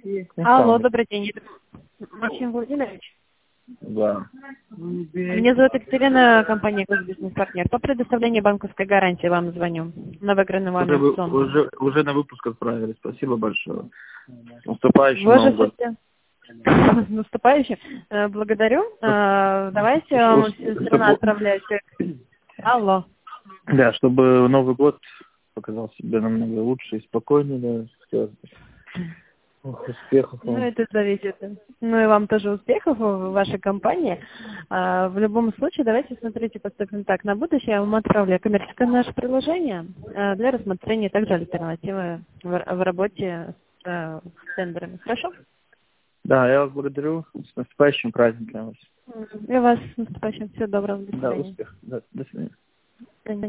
Алло, добрый день. Максим Владимирович. Да. Меня зовут Екатерина, компания «Госбизнес-партнер». По предоставлению банковской гарантии вам звоню. На выигранный вами аукцион. Уже на выпуск отправили. Спасибо большое. С наступающим Вы Новым же годом. с наступающим. Благодарю. Давайте я вам все равно отправляю. Алло. Да, чтобы Новый год показал себя намного лучше и спокойнее. Да. Хотелось бы. Успехов вам. Ну, это зависит. Ну, и вам тоже успехов в вашей компании. В любом случае, давайте смотрите, поступим так. На будущее я вам отправляю коммерческое наше приложение для рассмотрения также альтернативы в работе с тендерами. Хорошо? Да, я вас благодарю. С наступающим праздником вас. И вас с наступающим. Всего доброго. До Да, свидания. успех. Да, до свидания. До свидания.